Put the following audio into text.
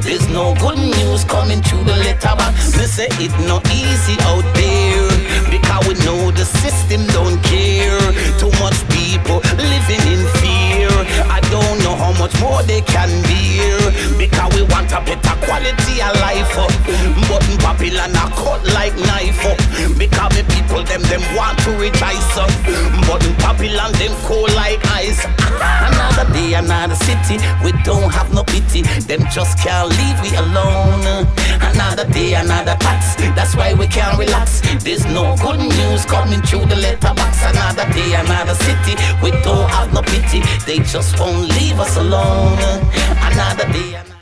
There's no good news coming through the letterbox. Me say it no easy out there, because we know the system don't care. Too much people living in fear. I don't know how much more they can bear, because we want a better quality of life. But in Babylon a cut like knife, because the people them want to rejoice. But in Babylon them cold like ice. Another day, another city, we don't have no pity. Them just can't leave we alone. Another day, another tax, that's why we can't relax. There's no good news coming through the letterbox. Another day, another city, we don't have no pity. They just won't leave us alone. Another day.